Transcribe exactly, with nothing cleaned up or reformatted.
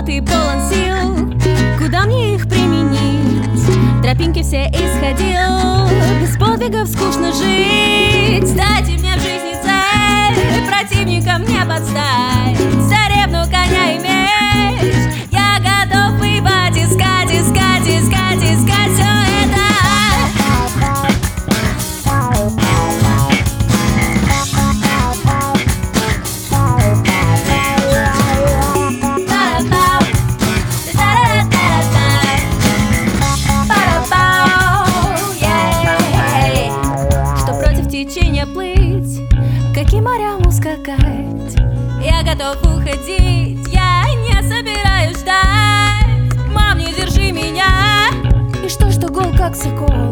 ты полон сил. Куда мне их применить? Тропинки все исходил. Без подвигов скучно жить. Дайте мне в жизни цель, противникам не подстать. Царевну, коня и меч я готов выбать, искать, искать, искать, искать все это. Течение плыть, каким морям ускакать. Я готов уходить, я не собираюсь ждать. Мам, не держи меня. И что, что гол как сокол?